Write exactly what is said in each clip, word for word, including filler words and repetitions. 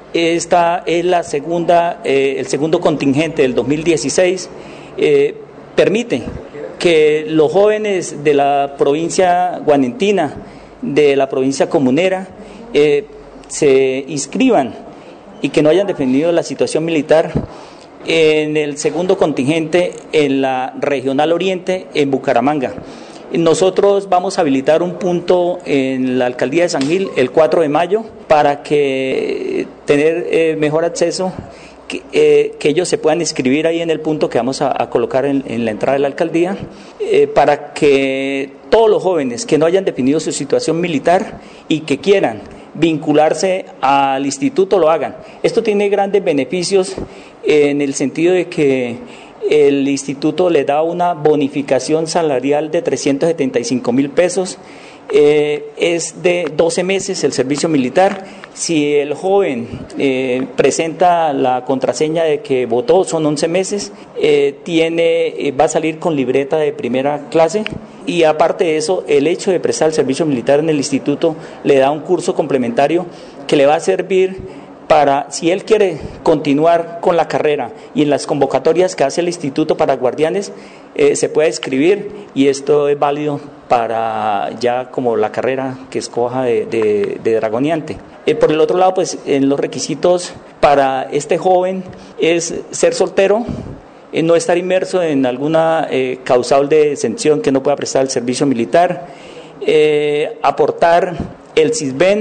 Esta es la segunda, eh, el segundo contingente del dos mil dieciséis. Eh, permite que los jóvenes de la provincia guanentina, de la provincia comunera, eh, se inscriban y que no hayan defendido la situación militar en el segundo contingente en la Regional Oriente, en Bucaramanga. Nosotros vamos a habilitar un punto en la Alcaldía de San Gil el cuatro de mayo para que tener eh, mejor acceso, que, eh, que ellos se puedan inscribir ahí en el punto que vamos a, a colocar en, en la entrada de la alcaldía, eh, para que todos los jóvenes que no hayan definido su situación militar y que quieran vincularse al instituto lo hagan. Esto tiene grandes beneficios en el sentido de que el instituto le da una bonificación salarial de trescientos setenta y cinco mil pesos, eh, es de doce meses el servicio militar. Si el joven eh, presenta la contraseña de que votó, son once meses, eh, tiene, eh, va a salir con libreta de primera clase, y aparte de eso, el hecho de prestar el servicio militar en el instituto le da un curso complementario que le va a servir para, si él quiere continuar con la carrera y en las convocatorias que hace el Instituto para Guardianes, eh, se puede escribir, y esto es válido para ya como la carrera que escoja de, de, de dragoneante. Eh, por el otro lado, pues en los requisitos para este joven es ser soltero, eh, no estar inmerso en alguna eh, causal de exención que no pueda prestar el servicio militar, eh, aportar el CISBEN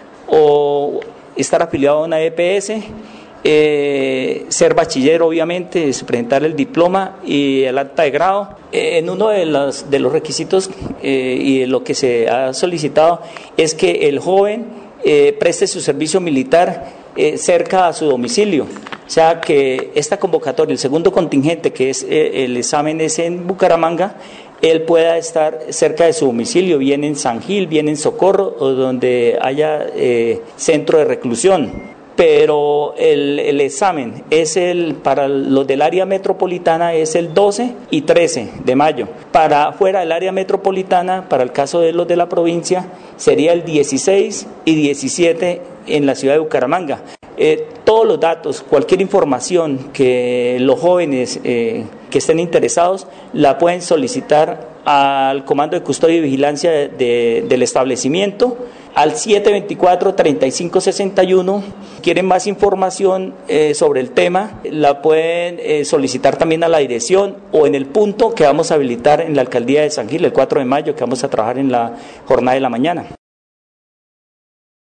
o estar afiliado a una E P S, eh, ser bachiller obviamente, presentar el diploma y el acta de grado. Eh, en uno de los, de los requisitos eh, y de lo que se ha solicitado es que el joven eh, preste su servicio militar eh, cerca a su domicilio, o sea que esta convocatoria, el segundo contingente que es eh, el examen es en Bucaramanga, él pueda estar cerca de su domicilio, bien en San Gil, bien en Socorro, o donde haya eh, centro de reclusión. Pero el, el examen es el, para los del área metropolitana es el doce y trece de mayo. Para fuera del área metropolitana, para el caso de los de la provincia, sería el dieciséis y diecisiete en la ciudad de Bucaramanga. Eh, todos los datos, cualquier información que los jóvenes eh, que estén interesados la pueden solicitar al Comando de Custodia y Vigilancia de, de, del establecimiento, al siete veinticuatro, treinta y cinco sesenta y uno. Quieren más información eh, sobre el tema, la pueden eh, solicitar también a la dirección o en el punto que vamos a habilitar en la Alcaldía de San Gil el cuatro de mayo, que vamos a trabajar en la jornada de la mañana.